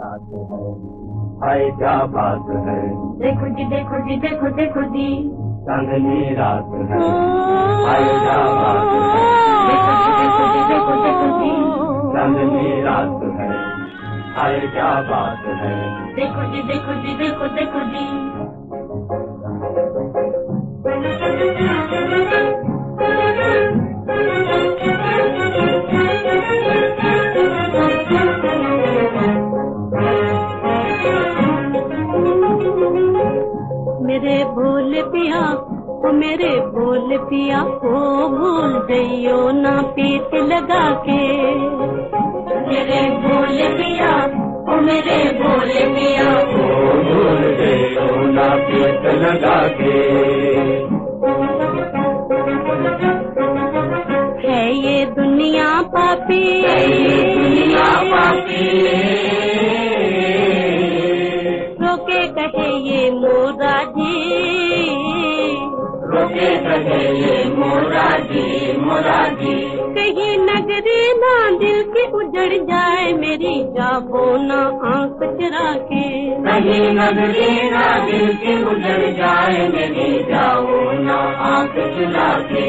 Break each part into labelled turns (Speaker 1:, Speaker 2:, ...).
Speaker 1: रात है, हाय क्या बात है।
Speaker 2: देखो जी देखो जी देखो देखो जी,
Speaker 1: चांदनी रात है, हाय क्या बात है।
Speaker 2: देखो जी देखो जी देखो देखो जी,
Speaker 1: चांदनी रात है, हाय क्या बात है।
Speaker 2: देखो जी देखो जी देखो देखो जी। मेरे भोले पिया ओ मेरे भोले पिया ओ भूल जइयो ना पीत लगा के। मेरे भोले पिया ओ मेरे भोले पिया
Speaker 1: ओ भूल जइयो ना पीत लगा के।
Speaker 2: है ये दुनिया पापी,
Speaker 1: है ये दुनिया पापी,
Speaker 2: रोके कहे ये मोरा जी,
Speaker 1: रोके कहे ये मोरा जी मोरा जी।
Speaker 2: कहीं नगरी ना दिल की उजड़ जाए मेरी, जाबो ना आंख चुरा के।
Speaker 1: कहीं नगरी ना दिल की उजड़ जाए मेरी, जाओ ना आंख चुरा के।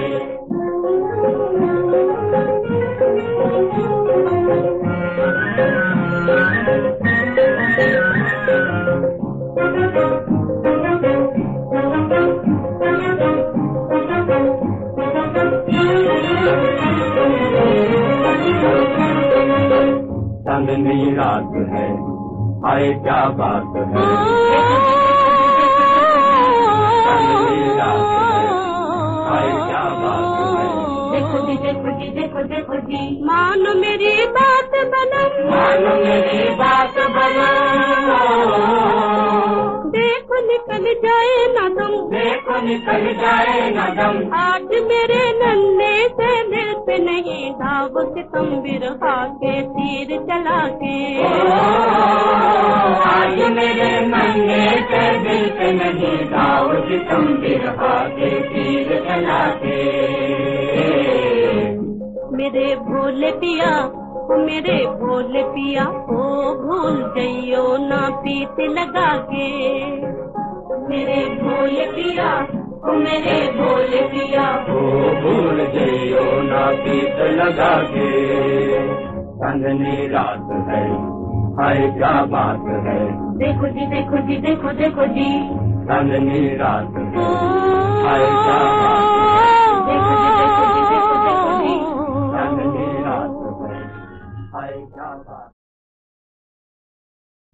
Speaker 1: चांदनी रात है, हाय क्या बात है। चांदनी रात है, हाय क्या बात है।
Speaker 2: देखो जी देखो जी देखो देखो जी, मानो मेरी बात बनम,
Speaker 1: मानो मेरी बात बनो,
Speaker 2: देखो निकल जाए ना दम,
Speaker 1: देखो निकल जाए न दम।
Speaker 2: आज मेरे नन्हे से दिल पे नहीं धाव सितम बिरहा के तीर चला के।
Speaker 1: आज मेरे नन्हे से दिल पे नहीं दाव सितम बिरहा के तीर चला के।
Speaker 2: मेरे भोले पिया ओ मेरे भोले पिया ओ भूल जइयो ना पीत लगा के। मेरे भोले पिया ओ मेरे भोले पिया
Speaker 1: ओ भूल जइयो ना पीत लगा के। चांदनी रात है, हाय क्या बात है।
Speaker 2: देखो जी देखो जी देखो देखो जी,
Speaker 1: चांदनी रात है, हाय क्या बात है।